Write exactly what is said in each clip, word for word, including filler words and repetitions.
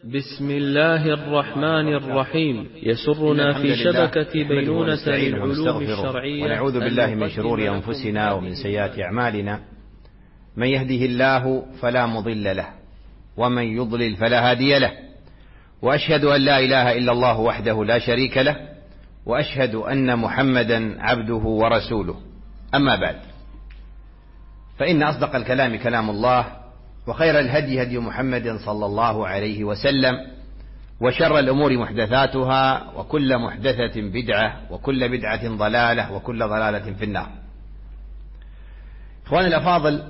بسم الله الرحمن الرحيم. يسرنا في شبكة بينونة للعلوم الشرعية ونعوذ بالله من شرور أنفسنا ومن سيئات أعمالنا، من يهده الله فلا مضل له ومن يضلل فلا هادي له، وأشهد أن لا إله إلا الله وحده لا شريك له، وأشهد أن محمدا عبده ورسوله. أما بعد، فإن أصدق الكلام كلام الله، وخير الهدي هدي محمد صلى الله عليه وسلم، وشر الأمور محدثاتها، وكل محدثة بدعة، وكل بدعة ضلالة، وكل ضلالة في النار. إخواني الأفاضل،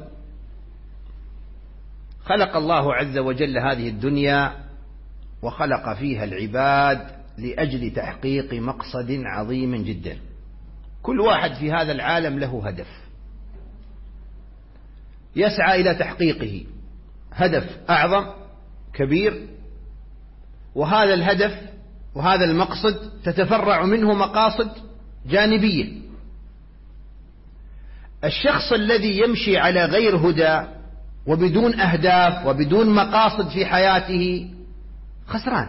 خلق الله عز وجل هذه الدنيا وخلق فيها العباد لأجل تحقيق مقصد عظيم جدا. كل واحد في هذا العالم له هدف يسعى إلى تحقيقه، هدف أعظم كبير، وهذا الهدف وهذا المقصد تتفرع منه مقاصد جانبية. الشخص الذي يمشي على غير هدى وبدون أهداف وبدون مقاصد في حياته خسران،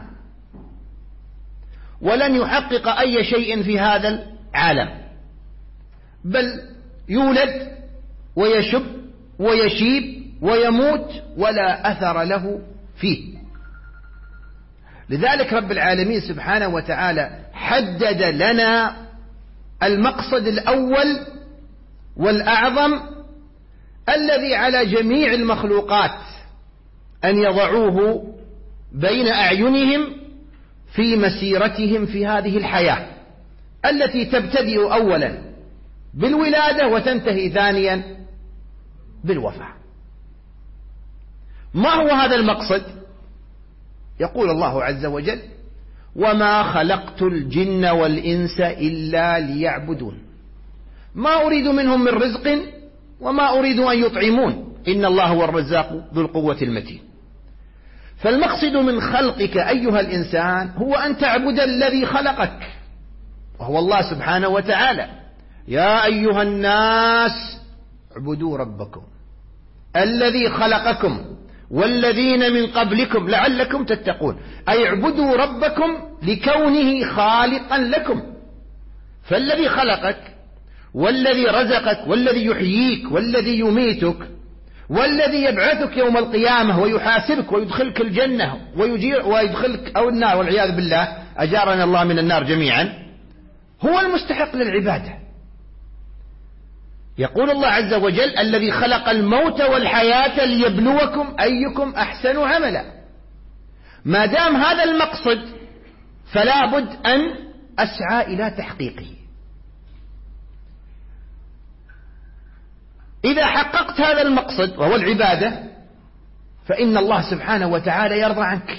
ولن يحقق أي شيء في هذا العالم، بل يولد ويشب ويشيب ويموت ولا أثر له فيه. لذلك رب العالمين سبحانه وتعالى حدد لنا المقصد الأول والأعظم الذي على جميع المخلوقات أن يضعوه بين أعينهم في مسيرتهم في هذه الحياة التي تبتدئ أولا بالولادة وتنتهي ثانيا بالوفاة. ما هو هذا المقصد؟ يقول الله عز وجل: وما خلقت الجن والإنس إلا ليعبدون ما أريد منهم من رزق وما أريد أن يطعمون إن الله هو الرزاق ذو القوة المتين. فالمقصد من خلقك أيها الإنسان هو أن تعبد الذي خلقك، وهو الله سبحانه وتعالى. يا أيها الناس اعبدوا ربكم الذي خلقكم والذين من قبلكم لعلكم تتقون، أي اعبدوا ربكم لكونه خالقا لكم. فالذي خلقك والذي رزقك والذي يحييك والذي يميتك والذي يبعثك يوم القيامة ويحاسبك ويدخلك الجنة ويجير ويدخلك أو النار والعياذ بالله، أجارنا الله من النار جميعا، هو المستحق للعبادة. يقول الله عز وجل: الذي خلق الموت والحياة ليبلوكم أيكم أحسن عملا. ما دام هذا المقصد فلا بد أن أسعى إلى تحقيقه. إذا حققت هذا المقصد وهو العبادة فإن الله سبحانه وتعالى يرضى عنك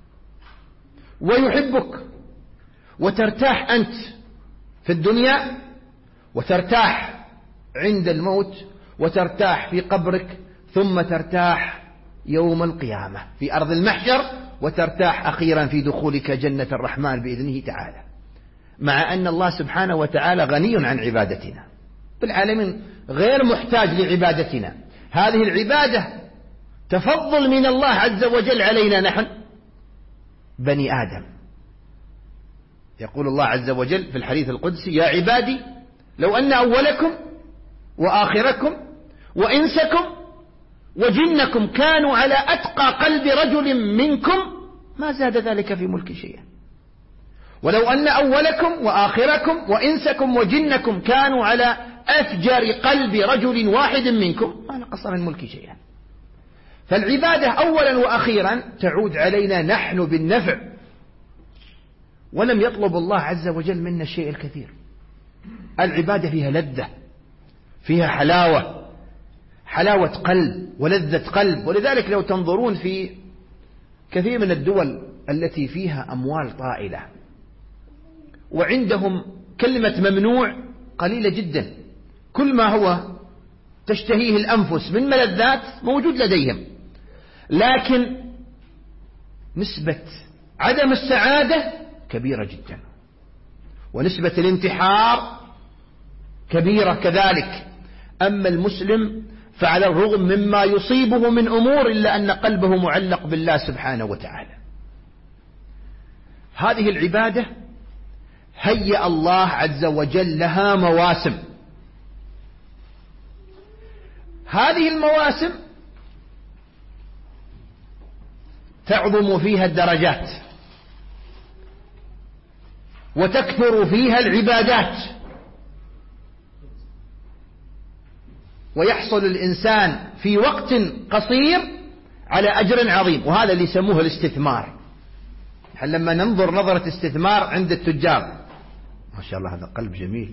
ويحبك، وترتاح أنت في الدنيا، وترتاح عند الموت، وترتاح في قبرك، ثم ترتاح يوم القيامة في أرض المحشر، وترتاح أخيرا في دخولك جنة الرحمن بإذنه تعالى. مع أن الله سبحانه وتعالى غني عن عبادتنا بالعالمين، غير محتاج لعبادتنا. هذه العبادة تفضل من الله عز وجل علينا نحن بني آدم. يقول الله عز وجل في الحديث القدسي: يا عبادي لو أن أولكم وآخركم وإنسكم وجنكم كانوا على أتقى قلب رجل منكم ما زاد ذلك في ملك شيئا. ولو أن أولكم وآخركم وإنسكم وجنكم كانوا على أفجر قلب رجل واحد منكم ما نقص من ملك شيئا. فالعبادة أولا وأخيرا تعود علينا نحن بالنفع، ولم يطلب الله عز وجل منا الشيء الكثير. العبادة فيها لذة، فيها حلاوة، حلاوة قلب ولذة قلب. ولذلك لو تنظرون في كثير من الدول التي فيها أموال طائلة وعندهم كلمة ممنوع قليلة جدا، كل ما هو تشتهيه الأنفس من ملذات موجود لديهم، لكن نسبة عدم السعادة كبيرة جدا، ونسبة الانتحار كبيرة كذلك. أما المسلم فعلى الرغم مما يصيبه من أمور إلا أن قلبه معلق بالله سبحانه وتعالى. هذه العبادة هيأ الله عز وجل لها مواسم. هذه المواسم تعظم فيها الدرجات وتكثر فيها العبادات، ويحصل الإنسان في وقت قصير على أجر عظيم، وهذا اللي يسموه الاستثمار. لما ننظر نظرة استثمار عند التجار، ما شاء الله هذا قلب جميل،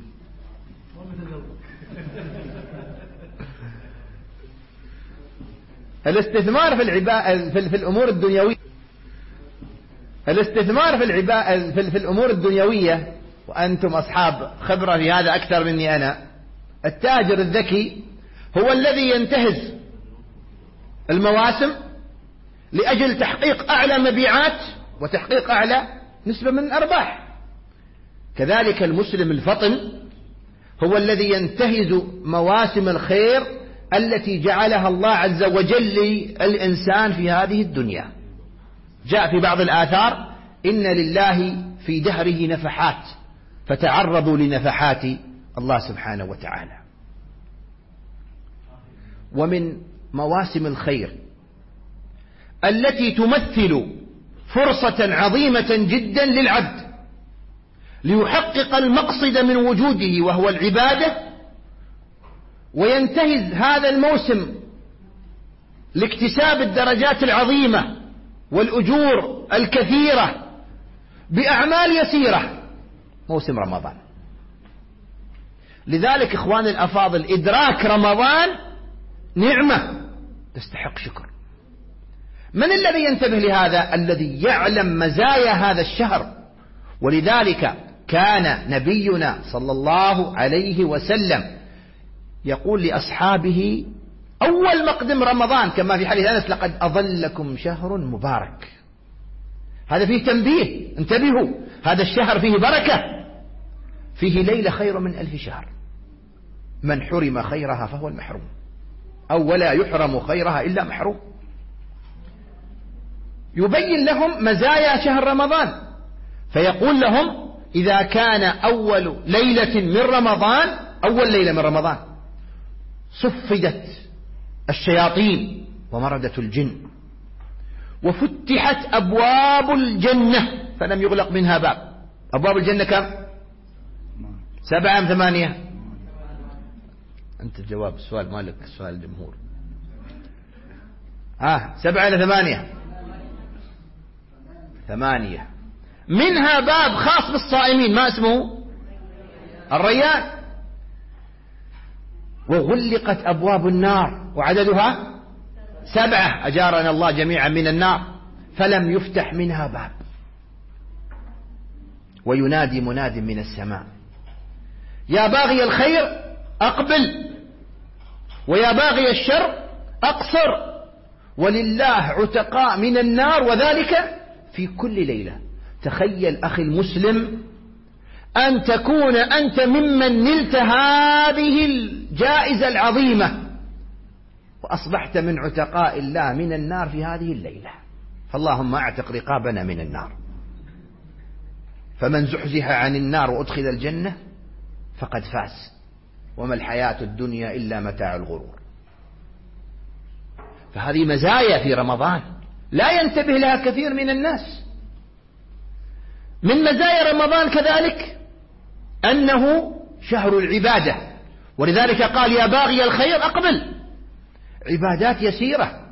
الاستثمار في العبا... في, في الأمور الدنيوية الاستثمار في, العبا... في, في الأمور الدنيوية، وأنتم أصحاب خبرة في هذا أكثر مني أنا. التاجر الذكي هو الذي ينتهز المواسم لأجل تحقيق أعلى مبيعات وتحقيق أعلى نسبة من الأرباح. كذلك المسلم الفطن هو الذي ينتهز مواسم الخير التي جعلها الله عز وجل للإنسان في هذه الدنيا. جاء في بعض الآثار: إن لله في دهره نفحات فتعرضوا لنفحات الله سبحانه وتعالى. ومن مواسم الخير التي تمثل فرصة عظيمة جدا للعبد ليحقق المقصد من وجوده وهو العبادة، وينتهز هذا الموسم لاكتساب الدرجات العظيمة والأجور الكثيرة بأعمال يسيرة، موسم رمضان. لذلك إخواني الأفاضل، إدراك رمضان نعمة تستحق شكر. من الذي ينتبه لهذا؟ الذي يعلم مزايا هذا الشهر. ولذلك كان نبينا صلى الله عليه وسلم يقول لأصحابه أول مقدم رمضان كما في حديث أنس: لقد أظلكم شهر مبارك. هذا فيه تنبيه، انتبهوا، هذا الشهر فيه بركة، فيه ليلة خير من ألف شهر، من حرم خيرها فهو المحروم، أو ولا يحرم خيرها إلا محروم. يبين لهم مزايا شهر رمضان، فيقول لهم: إذا كان أول ليلة من رمضان، أول ليلة من رمضان، صفدت الشياطين ومردت الجن وفتحت أبواب الجنة فلم يغلق منها باب. أبواب الجنة كم؟ سبعة أم ثمانية؟ أنت الجواب، السؤال مالك، السؤال الجمهور. آه سبعة إلى ثمانية؟ ثمانية. منها باب خاص بالصائمين، ما اسمه؟ الريان. وغلقت أبواب النار وعددها سبعة، أجارنا الله جميعا من النار، فلم يفتح منها باب. وينادي مناد من السماء: يا باغي الخير أقبل، ويا باغي الشر أقصر، ولله عتقاء من النار، وذلك في كل ليلة. تخيل أخي المسلم أن تكون أنت ممن نلت هذه الجائزة العظيمة وأصبحت من عتقاء الله من النار في هذه الليلة. فاللهم أعتق رقابنا من النار. فمن زحزح عن النار وأدخل الجنة فقد فاز، وما الحياة الدنيا إلا متاع الغرور. فهذه مزايا في رمضان لا ينتبه لها كثير من الناس. من مزايا رمضان كذلك أنه شهر العبادة، ولذلك قال: يا باغي الخير أقبل. عبادات يسيرة.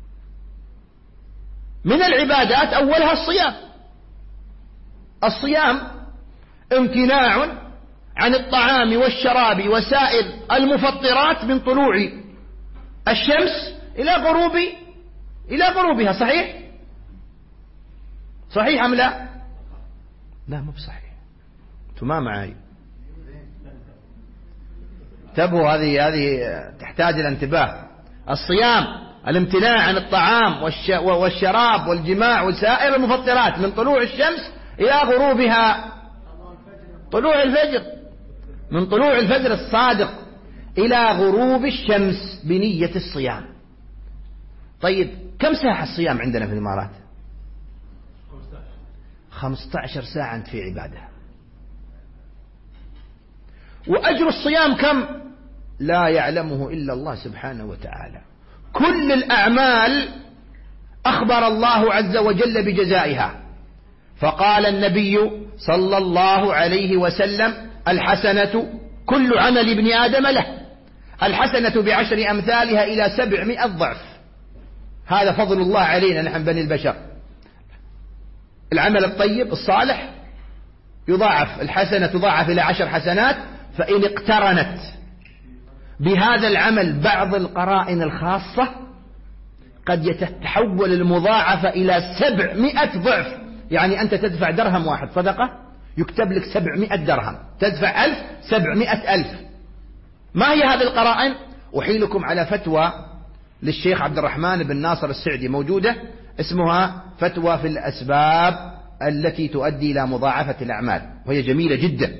من العبادات أولها الصيام. الصيام امتناع عن الطعام والشراب وسائر المفطرات من طلوع الشمس إلى غروب إلى غروبها. صحيح؟ صحيح أم لا؟ لا مو بصحيح، أنتم ما معي. انتبهوا، هذه هذه تحتاج الانتباه. الصيام الامتناع عن الطعام والشراب والجماع وسائر المفطرات من طلوع الشمس إلى غروبها. طلوع الفجر، من طلوع الفجر الصادق إلى غروب الشمس بنية الصيام. طيب كم ساعة الصيام عندنا في الإمارات؟ خمسة عشر ساعة أنت في عبادة. وأجر الصيام كم؟ لا يعلمه إلا الله سبحانه وتعالى. كل الأعمال أخبر الله عز وجل بجزائها، فقال النبي صلى الله عليه وسلم: الحسنة كل عمل ابن آدم له، الحسنة بعشر أمثالها إلى سبعمائة ضعف. هذا فضل الله علينا نحن بني البشر. العمل الطيب الصالح يضاعف، الحسنة تضاعف إلى عشر حسنات. فإن اقترنت بهذا العمل بعض القرائن الخاصة قد يتحول المضاعفة إلى سبعمائة ضعف. يعني أنت تدفع درهم واحد صدقة يكتب لك سبعمائة درهم، تدفع ألف سبعمائة ألف. ما هي هذه القرائن؟ أحيلكم على فتوى للشيخ عبد الرحمن بن ناصر السعدي موجودة، اسمها فتوى في الأسباب التي تؤدي إلى مضاعفة الأعمال، وهي جميلة جدا.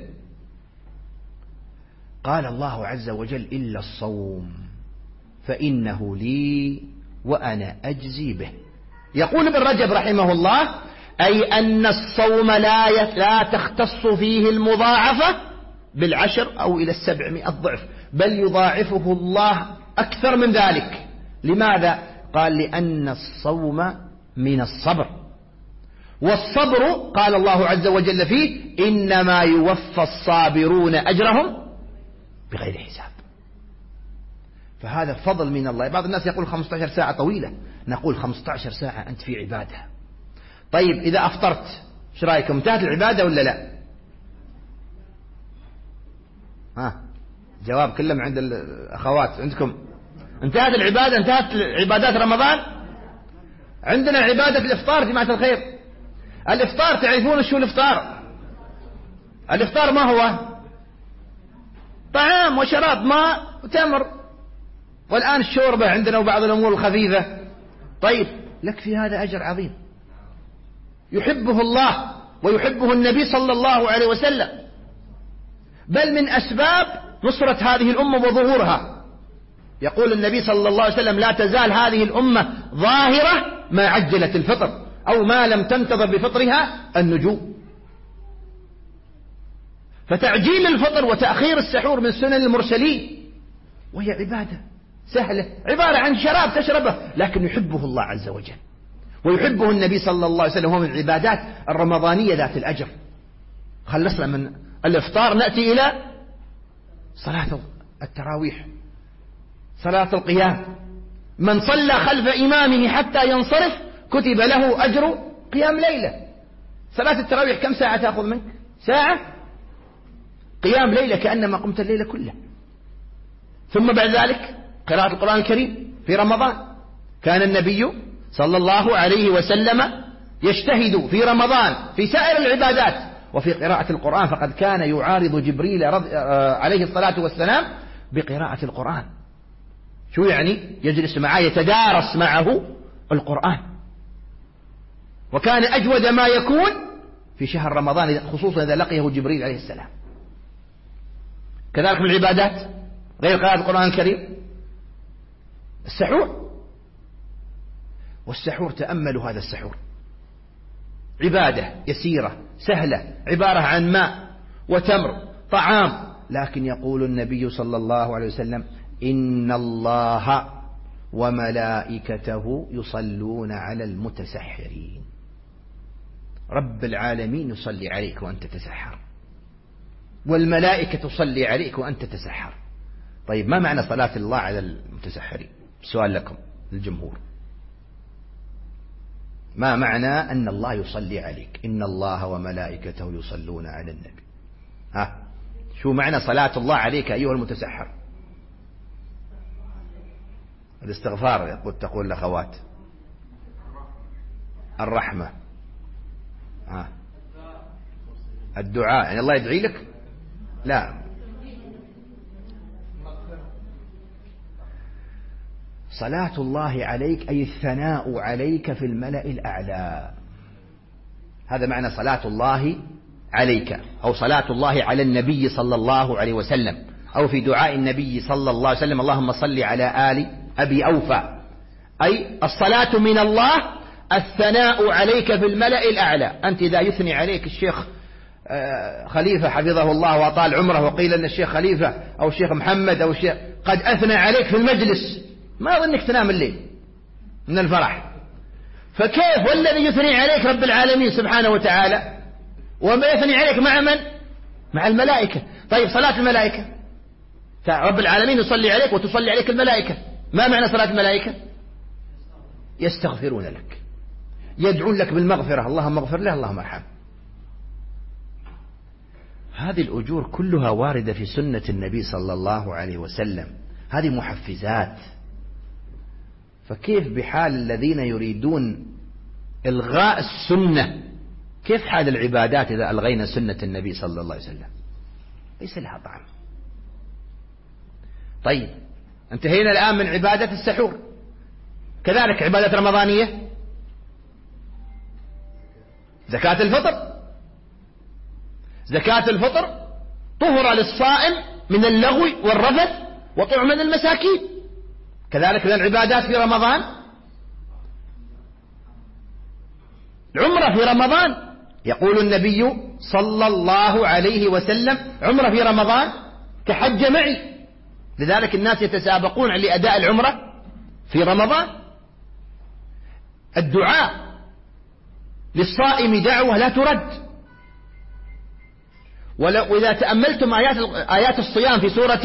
قال الله عز وجل: إلا الصوم فإنه لي وأنا أجزي به. يقول ابن رجب رحمه الله: أي أن الصوم لا لا تختص فيه المضاعفة بالعشر أو إلى السبعمائة ضعف، بل يضاعفه الله أكثر من ذلك. لماذا؟ قال: لأن الصوم من الصبر، والصبر قال الله عز وجل فيه: إنما يوفى الصابرون أجرهم بغير حساب. فهذا فضل من الله. بعض الناس يقول خمسة عشر ساعة طويلة، نقول خمسة عشر ساعة أنت في عبادة. طيب إذا أفطرت ايش رأيكم؟ انتهت العبادة ولا لا؟ ها جواب كلهم عند الأخوات عندكم. انتهت العبادة، انتهت عبادات رمضان. عندنا عبادة الإفطار جماعة الخير. الإفطار تعرفون شو الإفطار؟ الإفطار ما هو؟ طعام وشراب، ماء وتمر، والآن الشوربة عندنا وبعض الأمور الخفيفة. طيب لك في هذا أجر عظيم يحبه الله ويحبه النبي صلى الله عليه وسلم، بل من أسباب نصرة هذه الأمة وظهورها. يقول النبي صلى الله عليه وسلم: لا تزال هذه الأمة ظاهرة ما عجلت الفطر، أو ما لم تنتظر بفطرها النجوم. فتعجيل الفطر وتأخير السحور من سنن المرسلين، وهي عبادة سهلة، عبارة عن شراب تشربه، لكن يحبه الله عز وجل ويحبه النبي صلى الله عليه وسلم. هو من العبادات الرمضانية ذات الأجر. خلصنا من الإفطار نأتي إلى صلاة التراويح، صلاة القيام. من صلى خلف إمامه حتى ينصرف كتب له أجر قيام ليلة. صلاة التراويح كم ساعة تأخذ منك؟ ساعة. قيام ليلة كأنما قمت الليلة كلها. ثم بعد ذلك قراءة القرآن الكريم في رمضان. كان النبي صلى الله عليه وسلم يجتهد في رمضان في سائر العبادات، وفي قراءة القرآن فقد كان يعارض جبريل عليه الصلاة والسلام بقراءة القرآن. شو يعني؟ يجلس معه يتدارس معه القرآن. وكان أجود ما يكون في شهر رمضان، خصوصا إذا لقيه جبريل عليه السلام. كذلك من العبادات غير قراءة القرآن الكريم السحور. والسحور تأملوا هذا السحور، عبادة يسيرة سهلة، عبارة عن ماء وتمر طعام، لكن يقول النبي صلى الله عليه وسلم: إن الله وملائكته يصلون على المتسحرين. رب العالمين يصلي عليك وأنت تسحر، والملائكة تصلي عليك وأنت تسحر. طيب ما معنى صلاة الله على المتسحرين؟ سؤال لكم الجمهور، ما معنى أن الله يصلي عليك؟ إن الله وملائكته يصلون على النبي. ها شو معنى صلاة الله عليك أيها المتسحر؟ الاستغفار يقول تقول الأخوات، الرحمة، ها الدعاء، يعني الله يدعي لك؟ لا، صلاة الله عليك أي الثناء عليك في الملأ الأعلى. هذا معنى صلاة الله عليك، أو صلاة الله على النبي صلى الله عليه وسلم، أو في دعاء النبي صلى الله عليه وسلم: اللهم صل على آل أبي أوفى. أي الصلاة من الله الثناء عليك في الملأ الأعلى. أنت إذا يثني عليك الشيخ خليفة حفظه الله وأطال عمره، وقيل أن الشيخ خليفة أو الشيخ محمد أو الشيخ قد أثنى عليك في المجلس، ما أظنك تنام الليل من الفرح. فكيف والذي يثني عليك رب العالمين سبحانه وتعالى، وما يثني عليك مع من؟ مع الملائكة. طيب صلاة الملائكة، رب العالمين يصلي عليك وتصلي عليك الملائكة، ما معنى صلاة الملائكة؟ يستغفرون لك، يدعون لك بالمغفرة، اللهم اغفر له اللهم ارحمه. هذه الأجور كلها واردة في سنة النبي صلى الله عليه وسلم، هذه محفزات. فكيف بحال الذين يريدون إلغاء السنة؟ كيف حال العبادات إذا ألغينا سنة النبي صلى الله عليه وسلم؟ ليس لها طعم. طيب انتهينا الآن من عبادة السحور، كذلك عبادة رمضانية، زكاة الفطر. زكاة الفطر طهر للصائم من اللغو والرفث وطعما للمساكين. كذلك من العبادات في رمضان العمرة في رمضان، يقول النبي صلى الله عليه وسلم: عمرة في رمضان كحج معي. لذلك الناس يتسابقون لأداء العمرة في رمضان. الدعاء للصائم دعوة لا ترد. وإذا تأملتم آيات آيات الصيام في سورة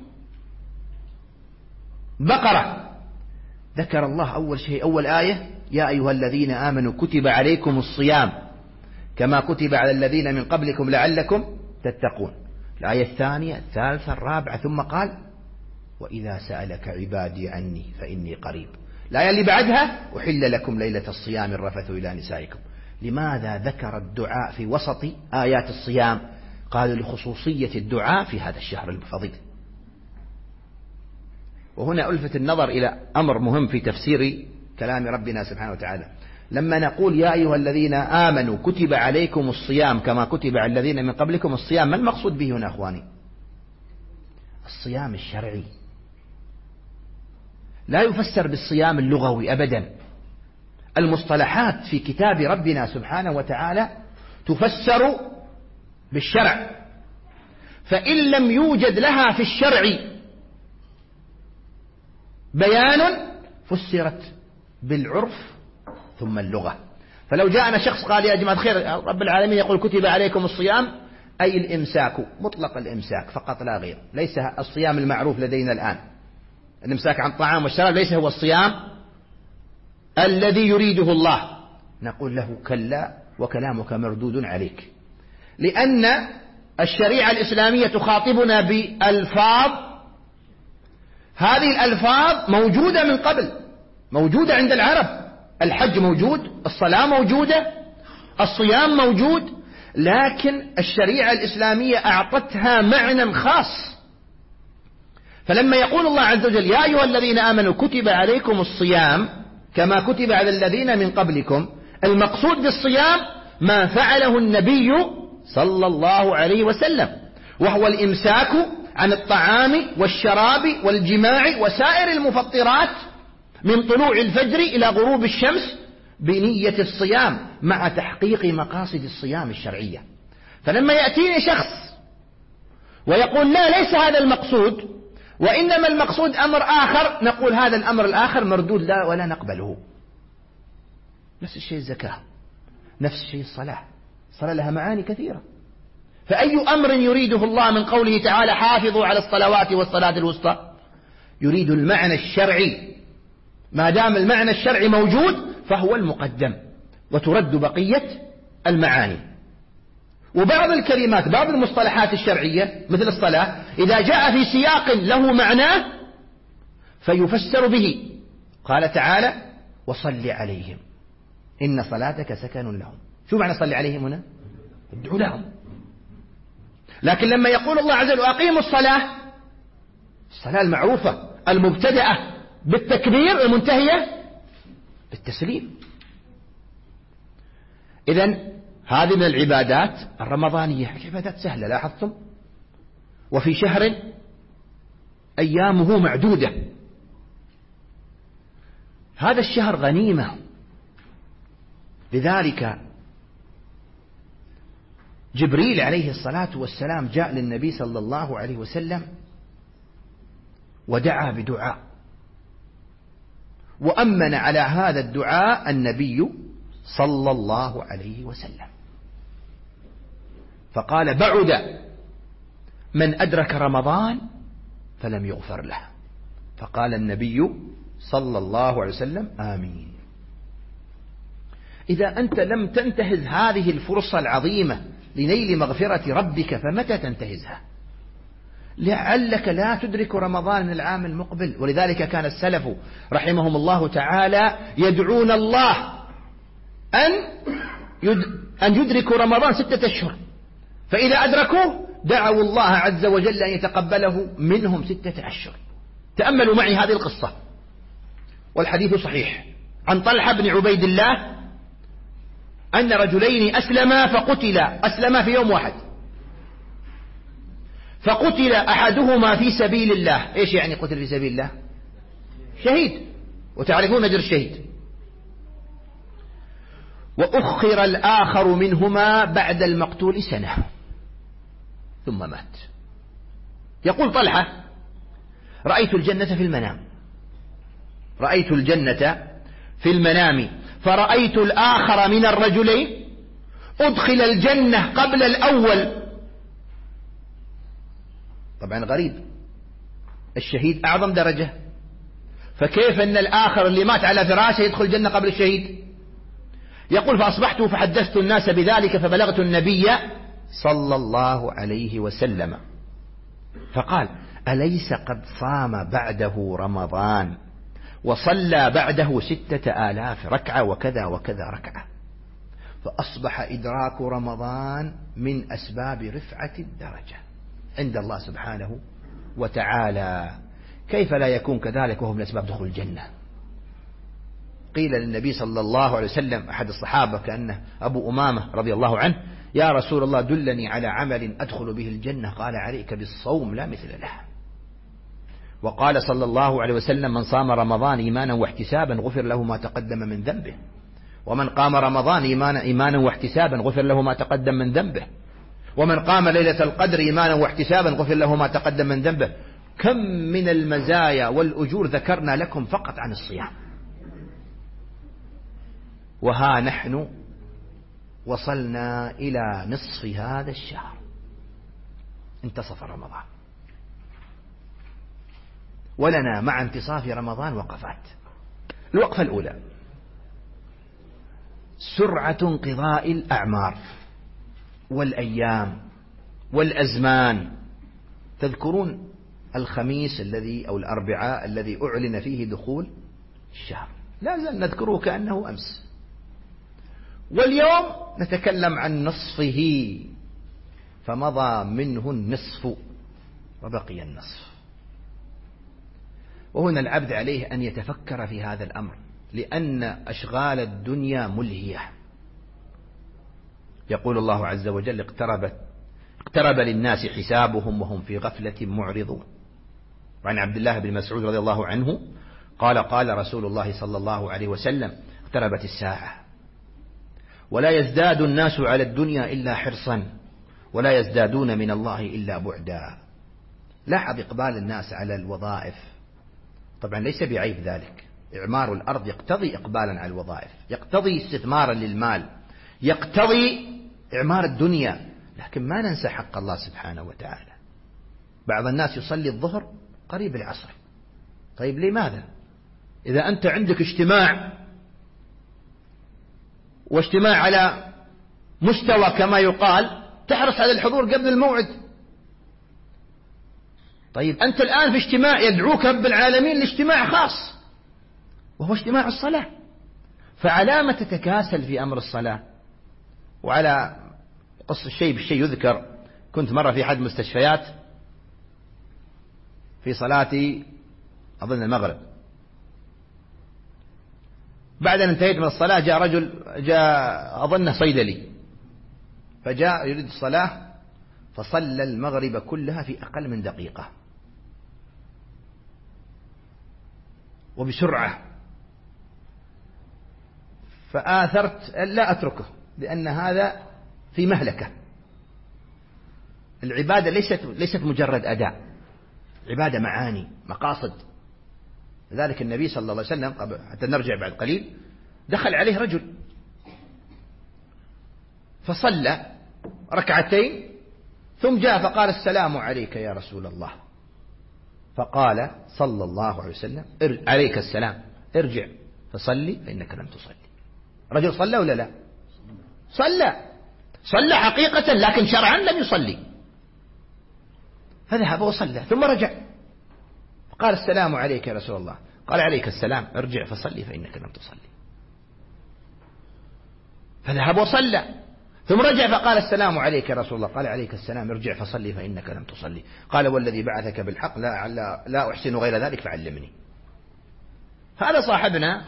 بقرة، ذكر الله أول شيء أول آية: يا أيها الذين آمنوا كتب عليكم الصيام كما كتب على الذين من قبلكم لعلكم تتقون. الآية الثانية الثالثة الرابعة، ثم قال: وإذا سألك عبادي عني فإني قريب. الآية اللي بعدها: أحل لكم ليلة الصيام الرفث إلى نسائكم. لماذا ذكر الدعاء في وسط آيات الصيام؟ قالوا لخصوصية الدعاء في هذا الشهر الفضيل. وهنا ألفت النظر إلى أمر مهم في تفسير كلام ربنا سبحانه وتعالى. لما نقول يا أيها الذين آمنوا كتب عليكم الصيام كما كتب على الذين من قبلكم، الصيام ما المقصود به هنا أخواني؟ الصيام الشرعي، لا يفسر بالصيام اللغوي أبدا. المصطلحات في كتاب ربنا سبحانه وتعالى تفسر بالشرع، فإن لم يوجد لها في الشرع بيان فسرت بالعرف ثم اللغة. فلو جاءنا شخص قال: يا جماعة الخير، رب العالمين يقول كتب عليكم الصيام، أي الإمساك، مطلق الإمساك فقط لا غير، ليس الصيام المعروف لدينا الآن. الإمساك عن الطعام والشراب ليس هو الصيام الذي يريده الله. نقول له: كلا، وكلامك مردود عليك، لأن الشريعة الإسلامية تخاطبنا بألفاظ، هذه الألفاظ موجودة من قبل، موجودة عند العرب. الحج موجود، الصلاة موجودة، الصيام موجود، لكن الشريعة الإسلامية أعطتها معنى خاص. فلما يقول الله عز وجل: يا أيها الذين آمنوا كتب عليكم الصيام كما كتب على الذين من قبلكم، المقصود بالصيام ما فعله النبي صلى الله عليه وسلم، وهو الإمساك عن الطعام والشراب والجماع وسائر المفطرات من طلوع الفجر إلى غروب الشمس بنية الصيام مع تحقيق مقاصد الصيام الشرعية. فلما يأتيني شخص ويقول: لا، ليس هذا المقصود، وإنما المقصود أمر آخر، نقول هذا الأمر الآخر مردود لا ولا نقبله. نفس الشيء الزكاة، نفس الشيء الصلاة. الصلاة لها معاني كثيرة. فأي أمر يريده الله من قوله تعالى: حافظوا على الصلوات والصلاة الوسطى، يريد المعنى الشرعي. ما دام المعنى الشرعي موجود فهو المقدم، وترد بقية المعاني. وبعض الكلمات، بعض المصطلحات الشرعية مثل الصلاة، إذا جاء في سياق له معناه فيفسر به. قال تعالى: وصل عليهم إن صلاتك سكن لهم. شو معنى صل عليهم هنا؟ ادعو لهم. لكن لما يقول الله عز وجل: وأقيموا الصلاة، الصلاة المعروفة المبتدأة بالتكبير المنتهية بالتسليم. إذن هذه من العبادات الرمضانية، عبادات سهلة لاحظتم، وفي شهر أيامه معدودة. هذا الشهر غنيمة لذلك جبريل عليه الصلاة والسلام جاء للنبي صلى الله عليه وسلم ودعا بدعاء، وأمن على هذا الدعاء النبي صلى الله عليه وسلم، فقال: بعد من أدرك رمضان فلم يغفر له. فقال النبي صلى الله عليه وسلم: آمين. إذا أنت لم تنتهز هذه الفرصة العظيمة لنيل مغفرة ربك فمتى تنتهزها؟ لعلك لا تدرك رمضان من العام المقبل. ولذلك كان السلف رحمهم الله تعالى يدعون الله أن أن يدركوا رمضان ستة أشهر، فإذا أدركوه دعوا الله عز وجل أن يتقبله منهم ستة أشهر. تأملوا معي هذه القصة، والحديث صحيح، عن طلحة بن عبيد الله أن رجلين أسلما فقتلا، أسلما في يوم واحد، فقتل أحدهما في سبيل الله. إيش يعني قتل في سبيل الله؟ شهيد، وتعرفون أجر الشهيد. وأخر الآخر منهما بعد المقتول سنة ثم مات. يقول طلحة: رأيت الجنة في المنام، رأيت الجنة في المنام فرأيت الآخر من الرجلين أدخل الجنة قبل الأول. طبعا غريب، الشهيد أعظم درجة، فكيف أن الآخر اللي مات على فراشه يدخل الجنة قبل الشهيد؟ يقول: فأصبحت فحدثت الناس بذلك فبلغت النبي صلى الله عليه وسلم فقال: أليس قد صام بعده رمضان وصلى بعده ستة آلاف ركعة وكذا وكذا ركعة؟ فأصبح إدراك رمضان من أسباب رفعة الدرجة عند الله سبحانه وتعالى. كيف لا يكون كذلك وهو من أسباب دخول الجنة؟ قيل للنبي صلى الله عليه وسلم، أحد الصحابة كأنه أبو أمامة رضي الله عنه: يا رسول الله دلني على عمل أدخل به الجنة. قال: عليك بالصوم لا مثل له. وقال صلى الله عليه وسلم: من صام رمضان إيمانا واحتسابا غفر له ما تقدم من ذنبه، ومن قام رمضان إيمانا, إيمانا واحتسابا غفر له ما تقدم من ذنبه، ومن قام ليلة القدر إيمانا واحتسابا غفر له ما تقدم من ذنبه. كم من المزايا والأجور ذكرنا لكم فقط عن الصيام، وها نحن وصلنا إلى نصف هذا الشهر، انتصف رمضان، ولنا مع انتصاف رمضان وقفات. الوقفة الأولى: سرعة انقضاء الأعمار والأيام والأزمان. تذكرون الخميس الذي أو الأربعاء الذي أعلن فيه دخول الشهر، لا زال نذكره كأنه أمس، واليوم نتكلم عن نصفه، فمضى منه النصف وبقي النصف. وهنا العبد عليه أن يتفكر في هذا الأمر، لأن أشغال الدنيا ملهية. يقول الله عز وجل: اقتربت اقترب للناس حسابهم وهم في غفلة معرضون. وعن عبد الله بن مسعود رضي الله عنه قال: قال رسول الله صلى الله عليه وسلم: اقتربت الساعة ولا يزداد الناس على الدنيا إلا حرصا ولا يزدادون من الله إلا بعدا. لاحظ إقبال الناس على الوظائف، طبعا ليس بعيب ذلك، إعمار الأرض يقتضي إقبالا على الوظائف، يقتضي استثمارا للمال، يقتضي إعمار الدنيا، لكن ما ننسى حق الله سبحانه وتعالى. بعض الناس يصلي الظهر قريب العصر. طيب لماذا؟ إذا أنت عندك اجتماع واجتماع على مستوى كما يقال، تحرص على الحضور قبل الموعد. طيب أنت الآن في اجتماع يدعوك رب العالمين لاجتماع خاص وهو اجتماع الصلاة، فعلامة تتكاسل في أمر الصلاة. وعلى قص الشيء بالشيء يذكر، كنت مرة في أحد المستشفيات في صلاتي أظن المغرب، بعد أن انتهيت من الصلاة جاء رجل، جاء أظنه صيدلي، فجاء يريد الصلاة فصلى المغرب كلها في أقل من دقيقة وبسرعة. فآثرت لا أتركه، لأن هذا في مهلكة. العبادة ليست ليست مجرد أداء، عبادة معاني مقاصد. لذلك النبي صلى الله عليه وسلم قبل حتى نرجع بعد قليل دخل عليه رجل فصلى ركعتين ثم جاء فقال السلام عليك يا رسول الله، فقال صلى الله عليه وسلم عليك السلام ارجع فصلي فإنك لم تصلي. رجل صلى ولا لا؟ صلى صلى حقيقة، لكن شرعا لم يصلي. فذهب وصلى ثم رجع فقال السلام عليك يا رسول الله، قال عليك السلام ارجع فصلي فإنك لم تصلي. فذهب وصلى ثم رجع فقال السلام عليك يا رسول الله، قال عليك السلام ارجع فصلي فإنك لم تصلي. قال والذي بعثك بالحق لا, لا, لا أحسن غير ذلك فعلمني. هذا صاحبنا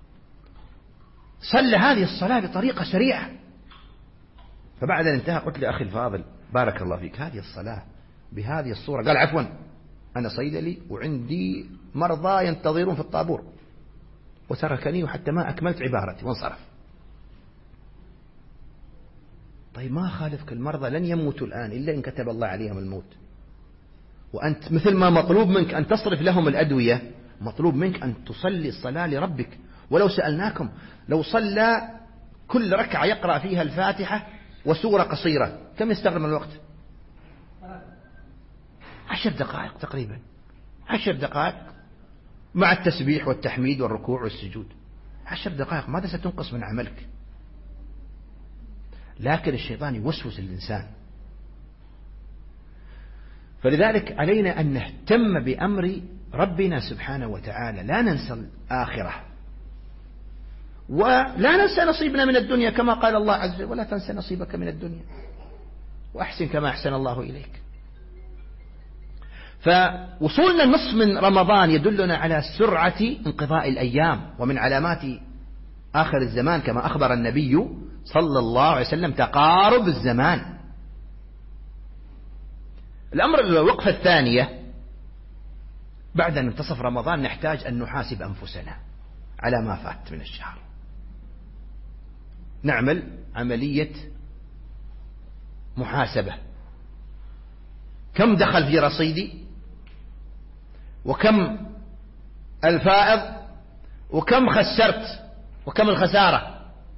صلى هذه الصلاة بطريقة سريعة، فبعد أن انتهى قلت لأخي الفاضل بارك الله فيك هذه الصلاة بهذه الصورة، قال عفوا أنا صيدلي وعندي مرضى ينتظرون في الطابور، وتركني وحتى ما أكملت عبارتي وانصرف. طيب ما خالفك، المرضى لن يموتوا الآن إلا إن كتب الله عليهم الموت، وأنت مثل ما مطلوب منك أن تصرف لهم الأدوية مطلوب منك أن تصلي الصلاة لربك. ولو سألناكم لو صلى كل ركعة يقرأ فيها الفاتحة وسورة قصيرة كم يستغرق من الوقت؟ عشر دقائق تقريبا، عشر دقائق مع التسبيح والتحميد والركوع والسجود. عشر دقائق ماذا ستنقص من عملك؟ لكن الشيطان يوسوس الإنسان. فلذلك علينا أن نهتم بأمر ربنا سبحانه وتعالى، لا ننسى الآخرة ولا ننسى نصيبنا من الدنيا، كما قال الله عز وجل ولا تنسى نصيبك من الدنيا وأحسن كما أحسن الله إليك. فوصولنا النصف من رمضان يدلنا على سرعة انقضاء الأيام، ومن علامات آخر الزمان كما أخبر النبي صلى الله عليه وسلم تقارب الزمان. الأمر الوقفة الثانية بعد أن انتصف رمضان نحتاج أن نحاسب أنفسنا على ما فات من الشهر، نعمل عملية محاسبة. كم دخل في رصيدي، وكم الفائض، وكم خسرت، وكم الخسارة.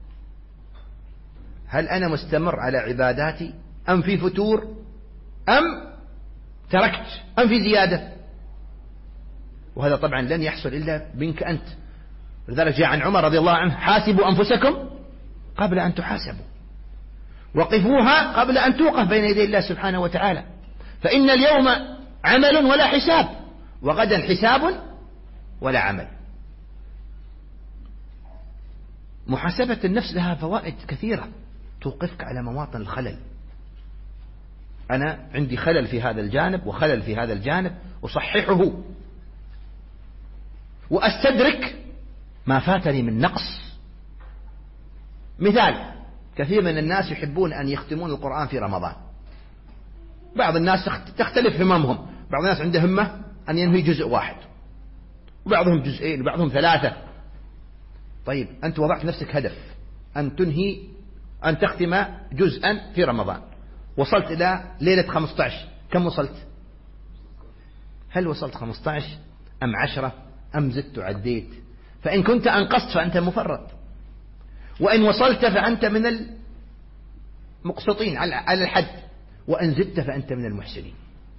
هل أنا مستمر على عباداتي أم في فتور أم تركت أم في زيادة؟ وهذا طبعا لن يحصل إلا منك أنت. لذلك جاء عن عمر رضي الله عنه حاسبوا أنفسكم قبل أن تحاسبوا، وقفوها قبل أن توقف بين يدي الله سبحانه وتعالى، فإن اليوم عمل ولا حساب، وغدا حساب ولا عمل. محاسبة النفس لها فوائد كثيرة توقفك على مواطن الخلل. أنا عندي خلل في هذا الجانب وخلل في هذا الجانب، أصححه وأستدرك ما فاتني من نقص. مثال، كثير من الناس يحبون أن يختمون القرآن في رمضان. بعض الناس تختلف هممهم، بعض الناس عنده همة أن ينهي جزء واحد، وبعضهم جزئين، وبعضهم ثلاثة. طيب أنت وضعت نفسك هدف أن تنهي أن تختم جزءا في رمضان، وصلت إلى ليلة خمسة عشر، كم وصلت؟ هل وصلت خمسة عشر أم عشرة أم زدت وعديت؟ فإن كنت أنقصت فأنت مفرط، وإن وصلت فأنت من المقسطين على الحد، وإن زدت فأنت من المحسنين.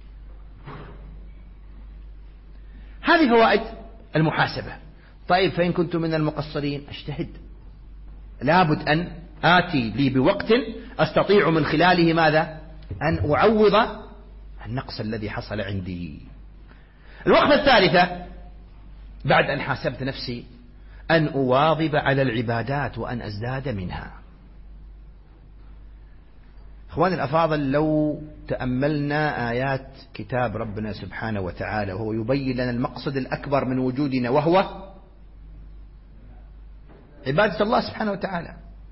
هذه فوائد المحاسبة. طيب فإن كنت من المقصرين أجتهد، لابد أن آتي لي بوقت أستطيع من خلاله ماذا؟ أن أعوض النقص الذي حصل عندي. الوقفة الثالثة بعد أن حاسبت نفسي أن أواظب على العبادات وأن أزداد منها. أخواني الأفاضل، لو تأملنا آيات كتاب ربنا سبحانه وتعالى وهو يبين لنا المقصد الأكبر من وجودنا، وهو عبادة الله سبحانه وتعالى.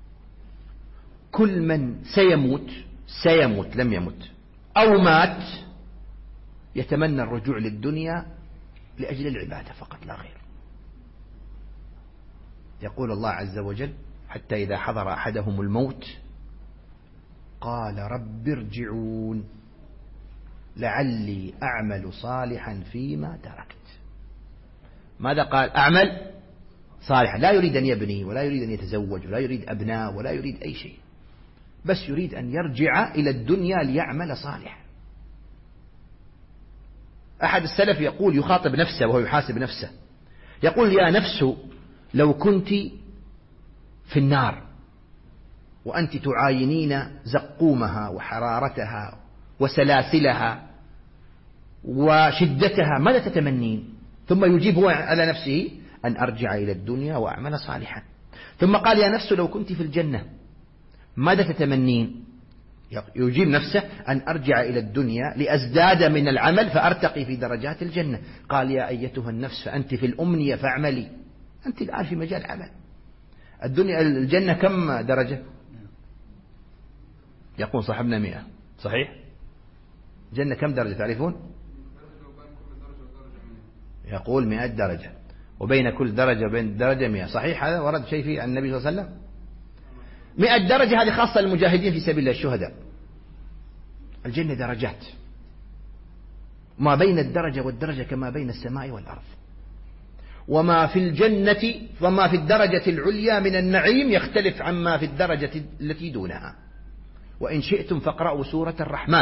كل من سيموت سيموت لم يمت أو مات يتمنى الرجوع للدنيا لأجل العبادة فقط لا غير. يقول الله عز وجل حتى إذا حضر أحدهم الموت قال رب ارجعون لعلي أعمل صالحا فيما تركت. ماذا قال؟ أعمل صالحا، لا يريد أن يبني ولا يريد أن يتزوج ولا يريد أبناء ولا يريد أي شيء، بس يريد أن يرجع إلى الدنيا ليعمل صالحا. أحد السلف يقول، يخاطب نفسه وهو يحاسب نفسه، يقول يا نفس لو كنت في النار وأنت تعاينين زقومها وحرارتها وسلاسلها وشدتها ماذا تتمنين؟ ثم يجيب هو على نفسه أن أرجع إلى الدنيا وأعمل صالحا. ثم قال يا نفس لو كنت في الجنة ماذا تتمنين؟ يجيب نفسه أن أرجع إلى الدنيا لأزداد من العمل فأرتقي في درجات الجنة. قال يا أيتها النفس فأنت في الأمنية فاعملي، أنت الآن في مجال عمل. الدنيا الجنة كم درجة؟ يقول صاحبنا مئة، صحيح؟ جنة كم درجة تعرفون؟ يقول مئة درجة، وبين كل درجة وبين درجة مئة، صحيح؟ هذا ورد شيء في النبي صلى الله عليه وسلم. مئة درجة هذه خاصة للمجاهدين في سبيل الله الشهداء. الجنة درجات، ما بين الدرجة والدرجة كما بين السماء والأرض، وما في الجنة وما في الدرجة العليا من النعيم يختلف عما في الدرجة التي دونها. وإن شئتم فاقرأوا سورة الرحمن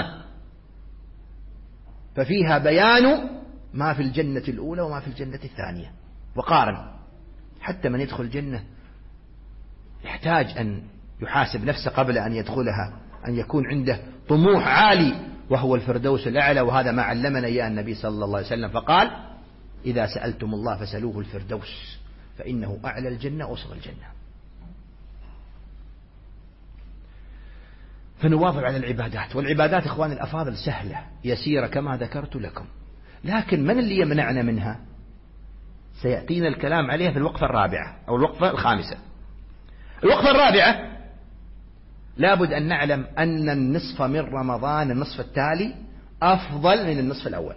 ففيها بيان ما في الجنة الأولى وما في الجنة الثانية، وقارن. حتى من يدخل الجنة يحتاج أن يحاسب نفسه قبل أن يدخلها، أن يكون عنده طموح عالي وهو الفردوس الأعلى، وهذا ما علمنا إياه النبي صلى الله عليه وسلم، فقال إذا سألتم الله فسألوه الفردوس فإنه أعلى الجنة وأوسط الجنة. فنواظب على العبادات، والعبادات إخواني الأفاضل سهلة يسيرة كما ذكرت لكم، لكن من اللي يمنعنا منها؟ سيأتينا الكلام عليها في الوقفة الرابعة أو الوقفة الخامسة. الوقفة الرابعة لابد أن نعلم أن النصف من رمضان النصف التالي أفضل من النصف الأول،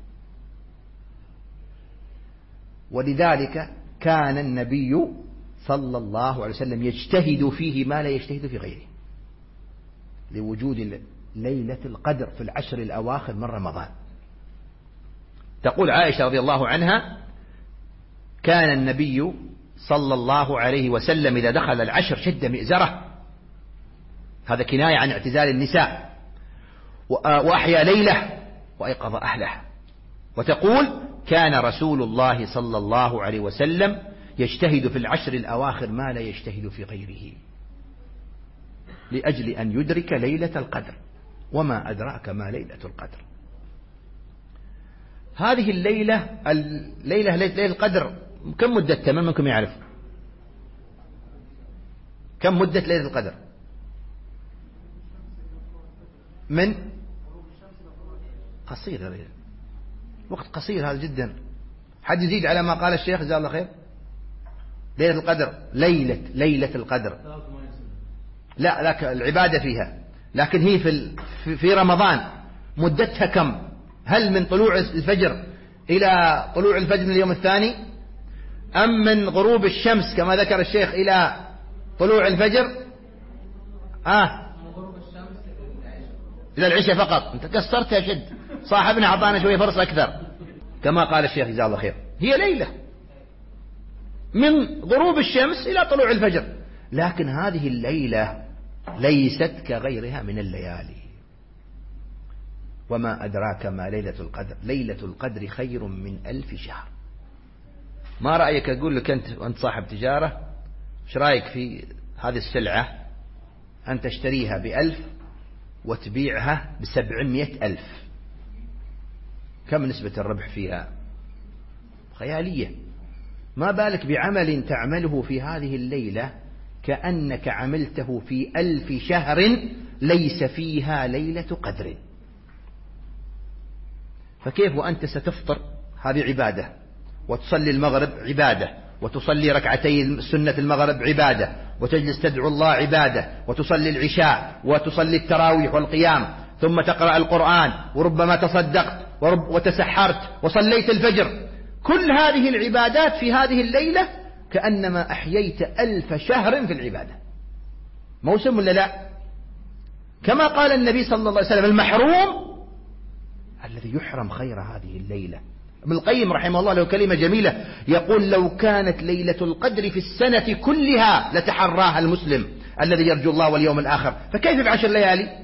ولذلك كان النبي صلى الله عليه وسلم يجتهد فيه ما لا يجتهد في غيره، لوجود ليلة القدر في العشر الأواخر من رمضان. تقول عائشة رضي الله عنها كان النبي صلى الله عليه وسلم إذا دخل العشر شد مئزره، هذا كناية عن اعتزال النساء، وأحيا ليله وأيقظ أهله. وتقول كان رسول الله صلى الله عليه وسلم يجتهد في العشر الأواخر ما لا يجتهد في غيره، لأجل أن يدرك ليلة القدر. وما أدراك ما ليلة القدر؟ هذه الليلة الليلة ليلة القدر كم مدتها؟ من منكم يعرف كم مدة ليلة القدر؟ من قصير هذا وقت قصير هذا جدا. حد يزيد على ما قال الشيخ جزاه الله خير؟ ليلة القدر ليلة ليلة القدر لا لك العبادة فيها، لكن هي في في رمضان مدتها كم؟ هل من طلوع الفجر إلى طلوع الفجر من اليوم الثاني، أم من غروب الشمس كما ذكر الشيخ إلى طلوع الفجر؟ آه إلى العشاء فقط. أنت قصرت يا شد، صاحبنا أعطانا شوية فرصة أكثر كما قال الشيخ جزاه الله خير. هي ليلة من غروب الشمس إلى طلوع الفجر، لكن هذه الليلة ليست كغيرها من الليالي. وما أدراك ما ليلة القدر؟ ليلة القدر خير من ألف شهر. ما رأيك أقول لك أنت وأنت صاحب تجارة، ايش رأيك في هذه السلعة أن تشتريها بألف وتبيعها بسبعمائة ألف؟ كم نسبة الربح فيها؟ خيالية. ما بالك بعمل تعمله في هذه الليلة كأنك عملته في ألف شهر ليس فيها ليلة قدر. فكيف وأنت ستفطر؟ هذه عبادة، وتصلي المغرب عبادة، وتصلي ركعتي سنة المغرب عبادة، وتجلس تدعو الله عبادة، وتصلي العشاء، وتصلي التراويح والقيام، ثم تقرأ القرآن، وربما تصدقت ورب وتسحرت وصليت الفجر. كل هذه العبادات في هذه الليلة كأنما أحييت ألف شهر في العبادة. موسم ولا لا؟ كما قال النبي صلى الله عليه وسلم: المحروم الذي يحرم خير هذه الليلة. ابن القيم رحمه الله له كلمة جميلة يقول: لو كانت ليلة القدر في السنة كلها لتحراها المسلم الذي يرجو الله واليوم الآخر، فكيف بعشر ليالي؟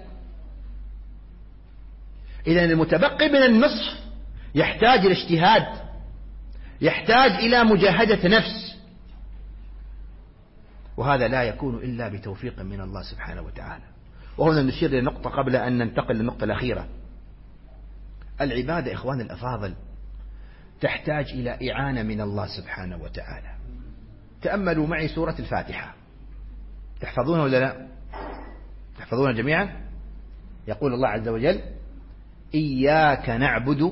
إذن المتبقي من النصف يحتاج إلى اجتهاد، يحتاج إلى مجاهدة نفس، وهذا لا يكون إلا بتوفيق من الله سبحانه وتعالى. وهنا نشير إلى نقطة قبل أن ننتقل للنقطة الأخيرة. العبادة إخوان الأفاضل تحتاج إلى إعانة من الله سبحانه وتعالى. تأملوا معي سورة الفاتحة، تحفظونها ولا لا؟ تحفظونها جميعا؟ يقول الله عز وجل: إياك نعبد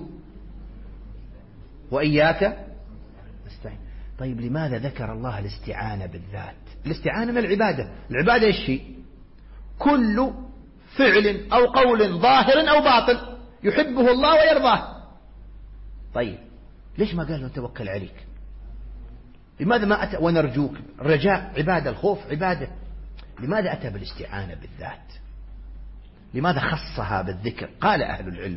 وإياك نستعين. طيب لماذا ذكر الله الاستعانة بالذات؟ الاستعانة من العبادة. العبادة إيش هي؟ كل فعل أو قول ظاهر أو باطل يحبه الله ويرضاه. طيب ليش ما قال نتوكل عليك؟ لماذا ما أتى ونرجوك؟ الرجاء عبادة، الخوف عبادة. لماذا أتى بالاستعانة بالذات؟ لماذا خصها بالذكر؟ قال أهل العلم: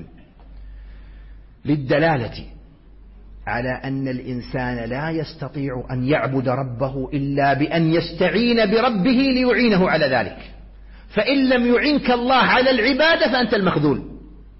للدلالة على أن الإنسان لا يستطيع أن يعبد ربه إلا بأن يستعين بربه ليعينه على ذلك، فإن لم يعينك الله على العبادة فأنت المخذول.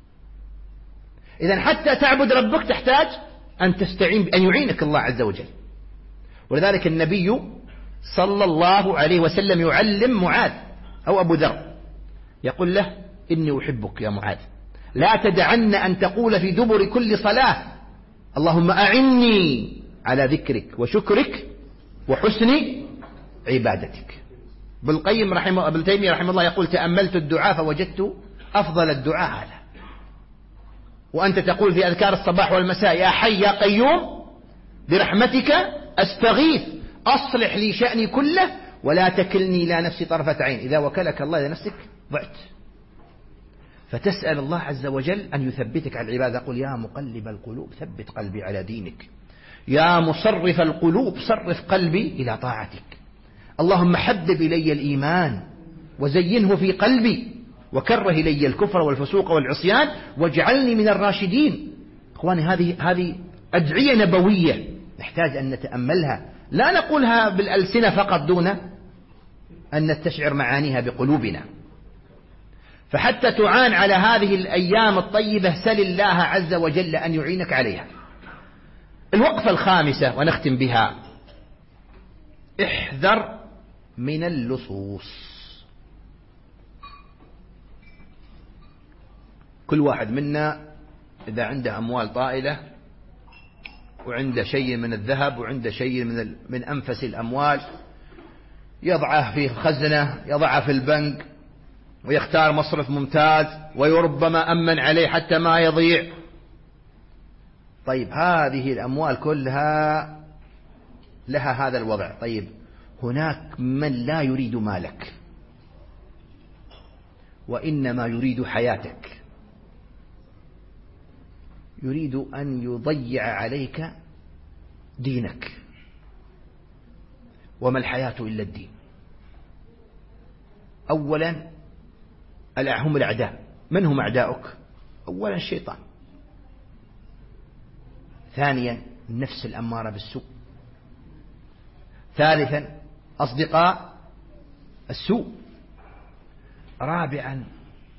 إذن حتى تعبد ربك تحتاج أن تستعين بأن يعينك الله عز وجل. ولذلك النبي صلى الله عليه وسلم يعلم معاذ أو أبو ذر، يقول له: إني أحبك يا معاذ، لا تدعن أن تقول في دبر كل صلاة: اللهم أعني على ذكرك وشكرك وحسن عبادتك. ابن القيم رحمه ابن تيمية رحمه الله يقول: تأملت الدعاء فوجدت أفضل الدعاء هذا. وأنت تقول في أذكار الصباح والمساء: يا حي يا قيوم برحمتك أستغيث أصلح لي شأني كله ولا تكلني إلى نفسي طرفة عين. إذا وكلك الله إلى نفسك ضعت. فتسأل الله عز وجل أن يثبتك على العبادة. قل: يا مقلب القلوب ثبت قلبي على دينك، يا مصرف القلوب صرف قلبي إلى طاعتك. اللهم حبب إلي الإيمان وزينه في قلبي وكره إلي الكفر والفسوق والعصيان واجعلني من الراشدين. إخواني هذه هذه أدعية نبوية نحتاج أن نتأملها، لا نقولها بالألسنة فقط دون أن نستشعر معانيها بقلوبنا. فحتى تعان على هذه الأيام الطيبة سل الله عز وجل أن يعينك عليها. الوقفة الخامسة ونختم بها: احذر من اللصوص. كل واحد منا إذا عنده أموال طائلة وعنده شيء من الذهب وعنده شيء من من أنفس الأموال يضعه في خزنة، يضعه في البنك، ويختار مصرف ممتاز، وربما أمن عليه حتى ما يضيع. طيب هذه الأموال كلها لها هذا الوضع. طيب هناك من لا يريد مالك وإنما يريد حياتك، يريد أن يضيع عليك دينك. وما الحياة إلا الدين. أولا هم الأعداء. من هم أعداؤك؟ أولا الشيطان، ثانيا النفس الأمارة بالسوء، ثالثا أصدقاء السوء، رابعا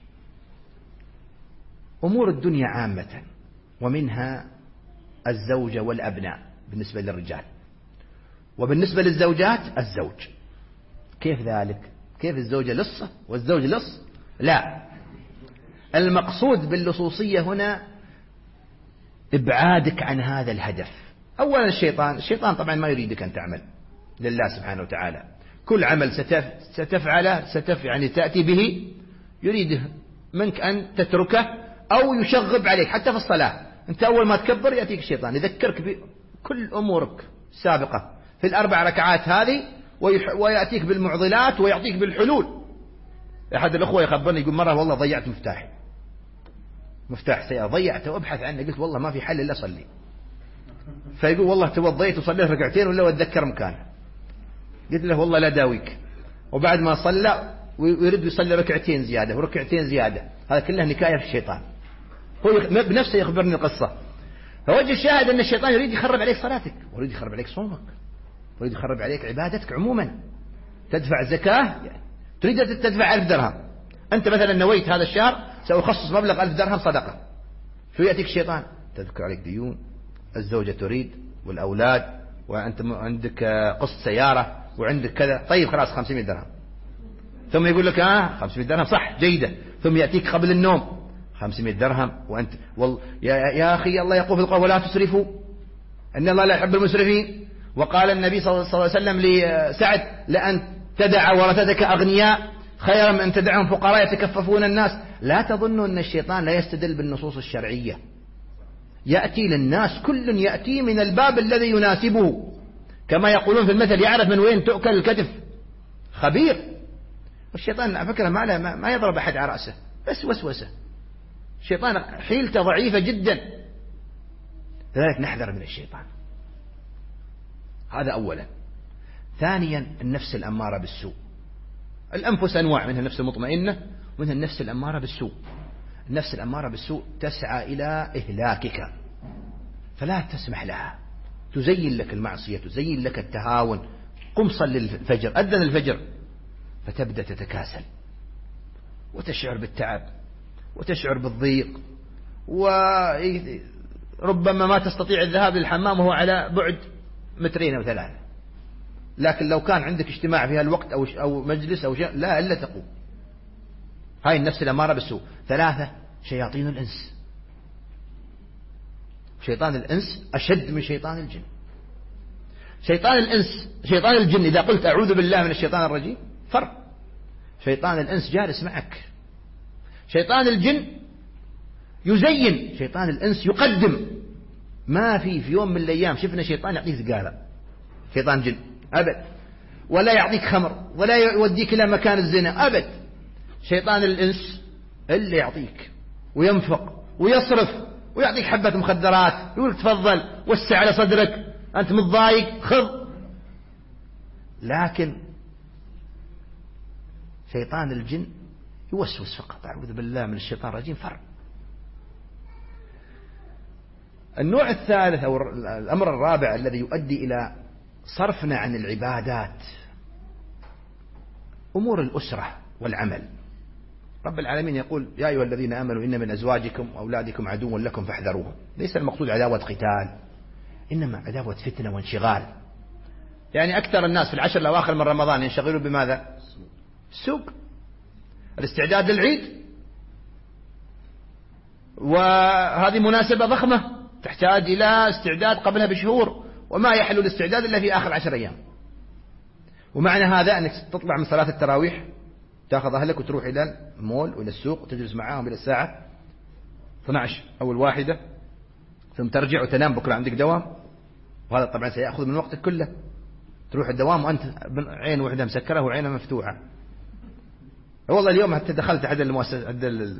أمور الدنيا عامة ومنها الزوجة والأبناء بالنسبة للرجال، وبالنسبة للزوجات الزوج. كيف ذلك؟ كيف الزوجة لصة والزوج لص؟ لا، المقصود باللصوصية هنا إبعادك عن هذا الهدف. أولا الشيطان الشيطان طبعا ما يريدك أن تعمل لله سبحانه وتعالى. كل عمل ستف ستفعله ستف يعني تأتي به يريد منك أن تتركه أو يشغب عليك. حتى في الصلاة أنت أول ما تكبر يأتيك الشيطان يذكرك بكل أمورك السابقة في الأربع ركعات هذه، ويأتيك بالمعضلات ويعطيك بالحلول. أحد الأخوة يخبرني يقول: مرة والله ضيعت مفتاحي، مفتاح سيارة ضيعته وأبحث عنه، قلت والله ما في حل إلا أصلي. فيقول: والله توضيت وصليت ركعتين ولا أتذكر مكانه. قلت له والله لا داويك. وبعد ما صلى ويريد يصلي ركعتين زيادة وركعتين زيادة، هذا كله نكاية في الشيطان. هو بنفسه يخبرني القصة. فوجه الشاهد أن الشيطان يريد يخرب عليك صلاتك، ويريد يخرب عليك صومك، ويريد يخرب عليك عبادتك عموما. تدفع زكاة يعني تريد أن تدفع ألف درهم، أنت مثلا نويت هذا الشهر سأخصص مبلغ ألف درهم صدقة، شو يأتيك الشيطان؟ تذكر عليك ديون، الزوجة تريد والأولاد، وأنت عندك قسط سيارة وعندك كذا. طيب خلاص خمسمائة درهم. ثم يقول لك آه خمسمائة درهم صح جيدة. ثم يأتيك قبل النوم خمسمائة درهم، وأنت والله يا, يا أخي الله يقول في القرآن ولا تسرفوا إن الله لا يحب المسرفين. وقال النبي صلى الله عليه وسلم لسعد لأن تدع ورثتك أغنياء خيرا من أن تدعهم فقراء يتكففون الناس. لا تظنوا أن الشيطان لا يستدل بالنصوص الشرعية، يأتي للناس كل يأتي من الباب الذي يناسبه، كما يقولون في المثل يعرف من وين تؤكل الكتف، خبير. والشيطان على فكرة ما, ما يضرب أحد على رأسه، بس وسوسة. الشيطان حيلته ضعيفة جدا، لذلك نحذر من الشيطان. هذا أولا. ثانيا النفس الأمارة بالسوء. الأنفس أنواع، منها النفس المطمئنة ومنها النفس الأمارة بالسوء. النفس الأمارة بالسوء تسعى إلى إهلاكك، فلا تسمح لها، تزين لك المعصية، تزين لك التهاون. قم صل الفجر، أذن الفجر، فتبدأ تتكاسل وتشعر بالتعب وتشعر بالضيق، وربما ما تستطيع الذهاب للحمام وهو على بعد مترين أو ثلاثة. لكن لو كان عندك اجتماع في هالوقت أو أو مجلس أو شيء لا إلا تقوم. هاي النفس الأمارة بالسوء. ثلاثة شياطين الإنس. شيطان الإنس أشد من شيطان الجن. شيطان الإنس شيطان الجن إذا قلت أعوذ بالله من الشيطان الرجيم فرق. شيطان الإنس جالس معك. شيطان الجن يزين، شيطان الإنس يقدم. ما في في يوم من الأيام شفنا شيطان يعطيك سجارة، شيطان جن أبد، ولا يعطيك خمر، ولا يوديك إلى مكان الزنا أبد. شيطان الإنس اللي يعطيك وينفق ويصرف ويعطيك حبة مخدرات، يقول تفضل وسع على صدرك، أنت متضايق خذ. لكن شيطان الجن يوسوس فقط، أعوذ بالله من الشيطان الرجيم فرق. النوع الثالث أو الأمر الرابع الذي يؤدي إلى صرفنا عن العبادات أمور الأسرة والعمل. رب العالمين يقول يا أيها الذين آمنوا إن من أزواجكم وأولادكم عدو لكم فاحذروهم. ليس المقصود عداوة قتال، إنما عداوة فتنة وانشغال. يعني أكثر الناس في العشر الأواخر من رمضان ينشغلوا بماذا؟ السوق، الاستعداد للعيد، وهذه مناسبة ضخمة تحتاج إلى استعداد قبلها بشهور، وما يحل الاستعداد إلا في آخر عشر أيام. ومعنى هذا أنك تطلع من صلاة التراويح تأخذ أهلك وتروح إلى المول وإلى السوق وتجلس معاهم إلى الساعة اثنتي عشرة أو الواحدة، ثم ترجع وتنام، بكرة عندك دوام، وهذا طبعا سيأخذ من وقتك كله. تروح الدوام وأنت عين واحدة مسكرة وعينها مفتوحة. والله اليوم حتى دخلت أحد المؤسسة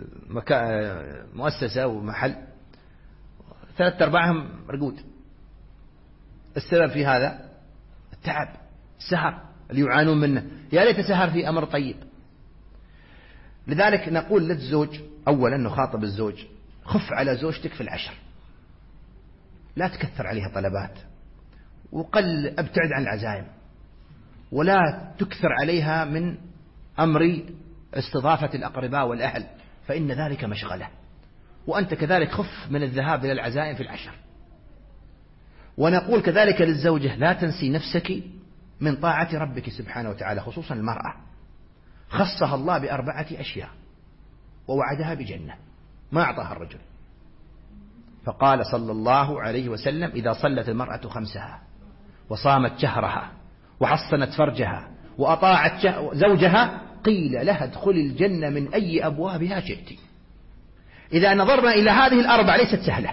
مؤسسة ومحل ثلاثة أرباعهم رقود. السبب في هذا التعب، السهر اللي يعانون منه. يا ليت سهر في أمر طيب. لذلك نقول للزوج أولا نخاطب الزوج، خف على زوجتك في العشر، لا تكثر عليها طلبات، وقل ابتعد عن العزائم، ولا تكثر عليها من أمر استضافة الأقرباء والأهل، فإن ذلك مشغلة. وأنت كذلك خف من الذهاب إلى العزائم في العشر. ونقول كذلك للزوجة لا تنسي نفسك من طاعة ربك سبحانه وتعالى، خصوصا المرأة خصها الله بأربعة أشياء ووعدها بجنة ما أعطاها الرجل. فقال صلى الله عليه وسلم إذا صلت المرأة خمسها وصامت شهرها وحصنت فرجها وأطاعت زوجها قيل لها ادخلي الجنة من أي أبوابها شئت. إذا نظرنا إلى هذه الأربع ليست سهلة.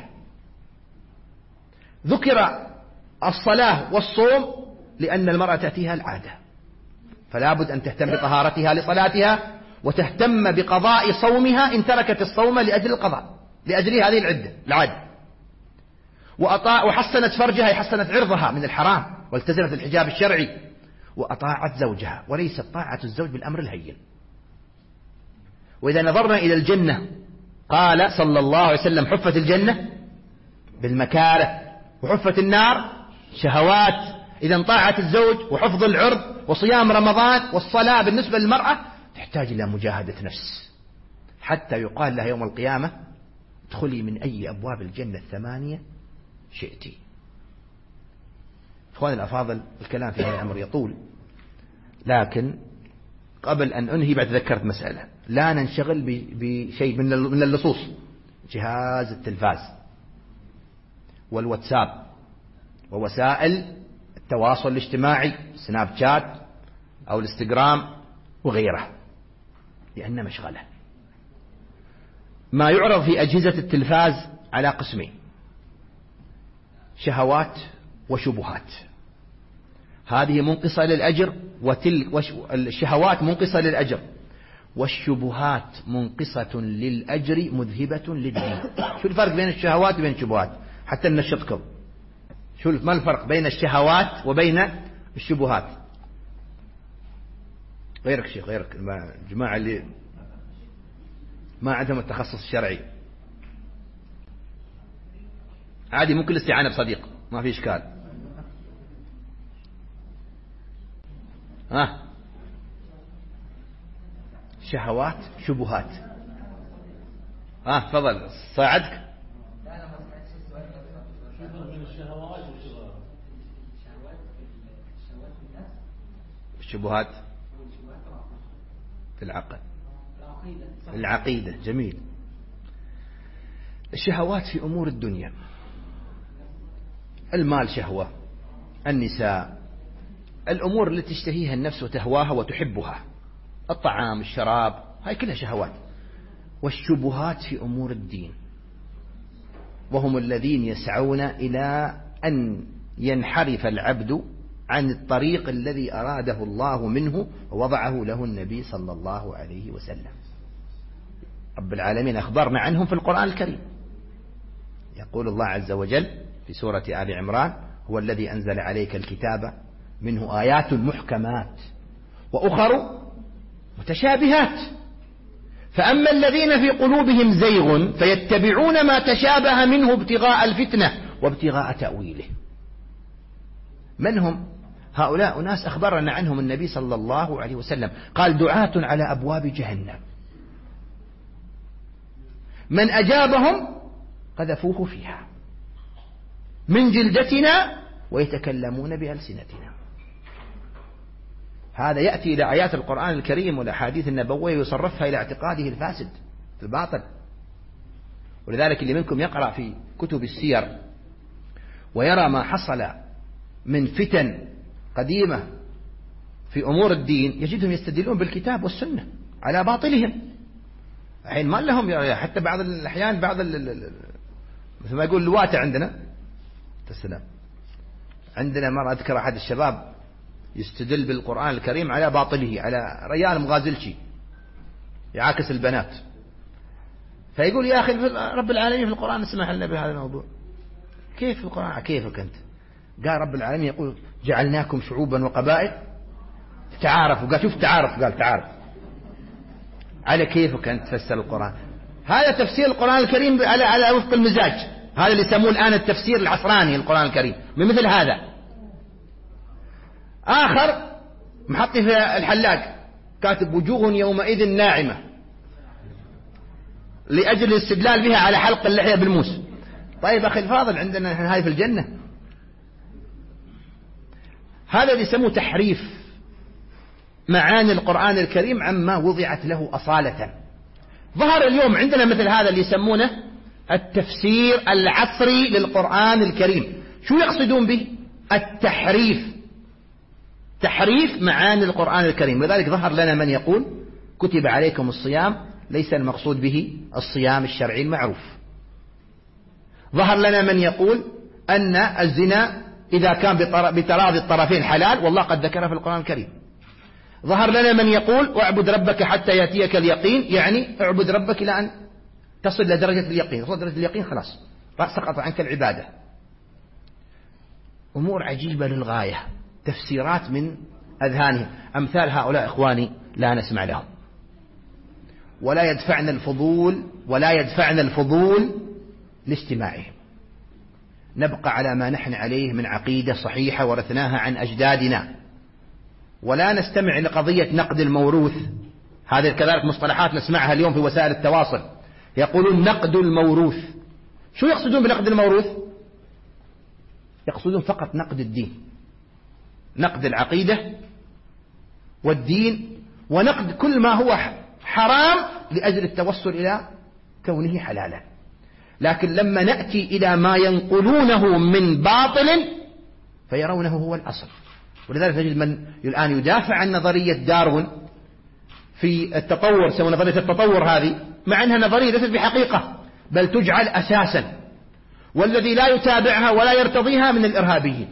ذكر الصلاة والصوم لأن المرأة تأتيها العادة، فلا بد أن تهتم بطهارتها لصلاتها، وتهتم بقضاء صومها إن تركت الصوم لأجل القضاء، لأجل هذه العدة العادة. وأطاع وحسنت فرجها، حسنت عرضها من الحرام والتزمت الحجاب الشرعي، وأطاعت زوجها، وليست طاعة الزوج بالأمر الهين. وإذا نظرنا إلى الجنة قال صلى الله عليه وسلم حفت الجنة بالمكاره، وحفت النار شهوات. إذا طاعة الزوج وحفظ العرض وصيام رمضان والصلاة بالنسبة للمرأة تحتاج إلى مجاهدة نفس، حتى يقال لها يوم القيامة ادخلي من أي أبواب الجنة الثمانية شئتي. إخواني الأفاضل، الكلام في هذا الأمر يطول، لكن قبل أن أنهي بعد ذكرت مسألة: لا ننشغل بشيء من اللصوص، جهاز التلفاز والواتساب ووسائل التواصل الاجتماعي، سناب شات أو الانستغرام وغيره، لأنه مشغلة. ما يعرض في أجهزة التلفاز على قسمين: شهوات وشبهات. هذه منقصة للأجر، وتلك الشهوات منقصة للأجر، والشبهات منقصة للأجر مذهبة للدين. شو الفرق بين الشهوات وبين الشبهات حتى ننشطكم؟ شو ما الفرق بين الشهوات وبين الشبهات؟ غيرك شيخ، غيرك الجماعة اللي ما عندهم التخصص الشرعي عادي، ممكن الاستعانة بصديق، ما في إشكال. ها شهوات شبهات. ها تفضل صاعدك. الشبهات في العقل، في العقيدة. جميل. الشهوات في أمور الدنيا: المال شهوة، النساء، الأمور التي تشتهيها النفس وتهواها وتحبها، الطعام، الشراب، هاي كلها شهوات. والشبهات في أمور الدين، وهم الذين يسعون إلى أن ينحرف العبد عن الطريق الذي أراده الله منه ووضعه له النبي صلى الله عليه وسلم. رب العالمين أخبرنا عنهم في القرآن الكريم. يقول الله عز وجل في سورة آل عمران: هو الذي أنزل عليك الكتاب منه آيات محكمات وأخر متشابهات، فأما الذين في قلوبهم زيغ فيتبعون ما تشابه منه ابتغاء الفتنة وابتغاء تأويله. من هم هؤلاء؟ ناس أخبرنا عنهم النبي صلى الله عليه وسلم، قال: دعاة على أبواب جهنم، من أجابهم قذفوه فيها من جلدتنا ويتكلمون بألسنتنا. هذا يأتي إلى آيات القرآن الكريم والأحاديث النبوية ويصرفها إلى اعتقاده الفاسد الباطل. ولذلك اللي منكم يقرأ في كتب السير ويرى ما حصل من فتن قديمة في أمور الدين يجدهم يستدلون بالكتاب والسنة على باطلهم. الحين ما لهم، حتى بعض الأحيان بعض مثل ما يقول الواتع عندنا السلام، عندنا مرة أذكر أحد الشباب يستدل بالقرآن الكريم على باطله، على ريال مغازلشي يعاكس البنات، فيقول: يا أخي رب العالمين في القرآن اسمح لنا بهذا الموضوع. كيف القرآن؟ كيفك أنت؟ قال رب العالمين يقول: جعلناكم شعوبا وقبائل تعارفوا. قال: شوف تعارف، قال تعارف. على كيفك أنت تفسر القرآن؟ هذا تفسير القرآن الكريم على على وفق المزاج. هذا اللي يسموه الآن التفسير العصراني للقرآن الكريم، بمثل هذا. آخر محطي في الحلاق كاتب: وجوه يومئذ ناعمة، لأجل الاستدلال بها على حلق اللحية بالموس. طيب أخي الفاضل، عندنا هاي في الجنة. هذا اللي يسموه تحريف معاني القرآن الكريم عما وضعت له أصالة. ظهر اليوم عندنا مثل هذا اللي يسمونه التفسير العصري للقرآن الكريم. شو يقصدون به؟ التحريف، تحريف معاني القرآن الكريم. لذلك ظهر لنا من يقول: كتب عليكم الصيام، ليس المقصود به الصيام الشرعي المعروف. ظهر لنا من يقول أن الزنا إذا كان بتراضي الطرفين حلال، والله قد ذكره في القرآن الكريم. ظهر لنا من يقول: اعبد ربك حتى يأتيك اليقين، يعني اعبد ربك إلى أن تصل لدرجة اليقين. وصل درجة اليقين خلاص سقط عنك العبادة. أمور عجيبة للغاية، تفسيرات من أذهانهم. أمثال هؤلاء إخواني لا نسمع لهم، ولا يدفعنا الفضول ولا يدفعنا الفضول لاستماعهم. نبقى على ما نحن عليه من عقيدة صحيحة ورثناها عن أجدادنا، ولا نستمع لقضية نقد الموروث. هذه كذلك مصطلحات نسمعها اليوم في وسائل التواصل، يقولون نقد الموروث. شو يقصدون بنقد الموروث؟ يقصدون فقط نقد الدين، نقد العقيدة والدين، ونقد كل ما هو حرام لأجل التوصل إلى كونه حلالا. لكن لما نأتي إلى ما ينقلونه من باطل فيرونه هو الأصل. ولذلك نجد من الآن يدافع عن نظرية داروين في التطور، سوى نظرية التطور هذه، مع أنها نظرية ليست بحقيقة بل تجعل أساسا، والذي لا يتابعها ولا يرتضيها من الإرهابيين.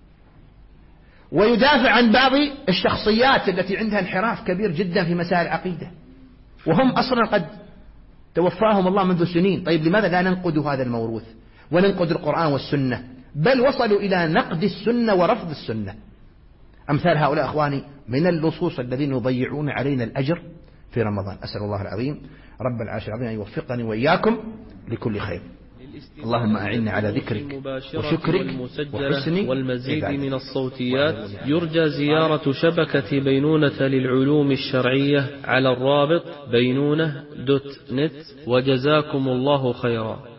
ويدافع عن بعض الشخصيات التي عندها انحراف كبير جدا في مسائل العقيدة، وهم أصلا قد توفاهم الله منذ سنين. طيب لماذا لا ننقد هذا الموروث وننقد القرآن والسنة؟ بل وصلوا إلى نقد السنة ورفض السنة. أمثال هؤلاء أخواني من اللصوص الذين يضيعون علينا الأجر في رمضان. أسأل الله العظيم رب العرش العظيم أن يوفقني وإياكم لكل خير. اللهم أعني على ذكرك وشكرك وحسن والمزيد من الصوتيات. يرجى زيارة شبكة بينونة للعلوم الشرعية على الرابط بينونة دوت نت. وجزاكم الله خيرا.